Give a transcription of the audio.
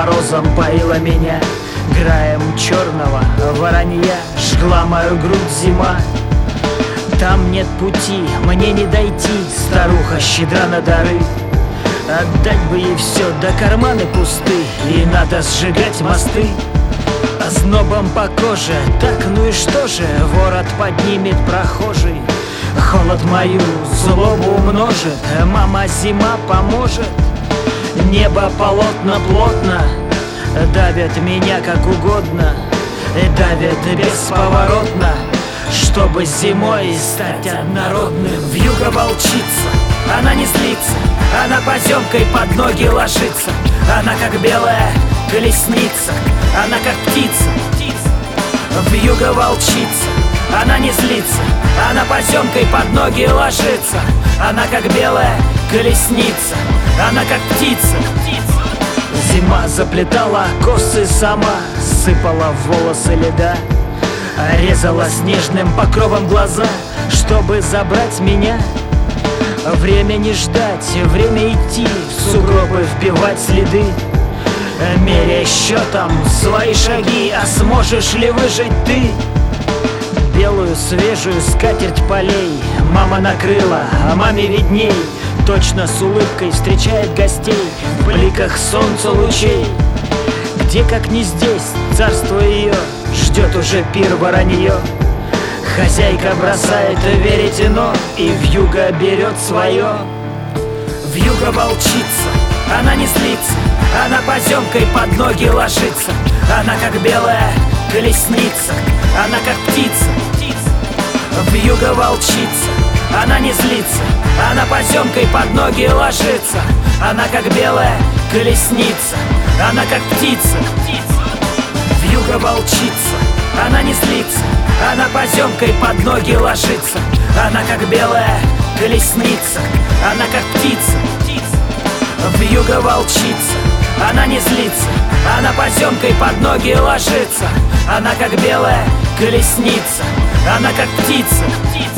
морозом поила меня, краем черного воронья жгла мою грудь зима. Там нет пути, мне не дойти, старуха щедра на дары. Отдать бы ей все, да карманы пусты, и надо сжигать мосты. Ознобом по коже, так ну и что же, ворот поднимет прохожий. Холод мою злобу умножит, мама зима поможет. Небо полотно плотно, давят меня как угодно, давят бесповоротно, чтобы зимой стать однородным. Вьюга волчица, она не злится, она поземкой под ноги ложится. Она как белая колесница, она как птица. Вьюга волчица, она не злится, она поземкой под ноги ложится. Она как белая колесница, она как птица. Зима заплетала косы сама, сыпала в волосы льда, резала снежным покровом глаза, чтобы забрать меня. Время не ждать, время идти, в сугробы вбивать следы, меряя счетом свои шаги, а сможешь ли выжить ты? Белую свежую скатерть полей мама накрыла, а маме видней. Точно с улыбкой встречает гостей в бликах солнца лучей. Где, как не здесь, царство ее ждет уже пир воронье. Хозяйка бросает веретено, и вьюга берет свое. Вьюга волчица, она не злится, она поземкой под ноги ложится. Она как белая колесница, она как птица. Вьюга волчица, она не злится, она поземкой под ноги ложится. Она как белая колесница, она как птица. Вьюга волчица, она не злится, она поземкой под ноги ложится. Она как белая колесница, она как птица. Вьюга волчица, она не злится, она поземкой под ноги ложится. Она как белая колесница, она как птица.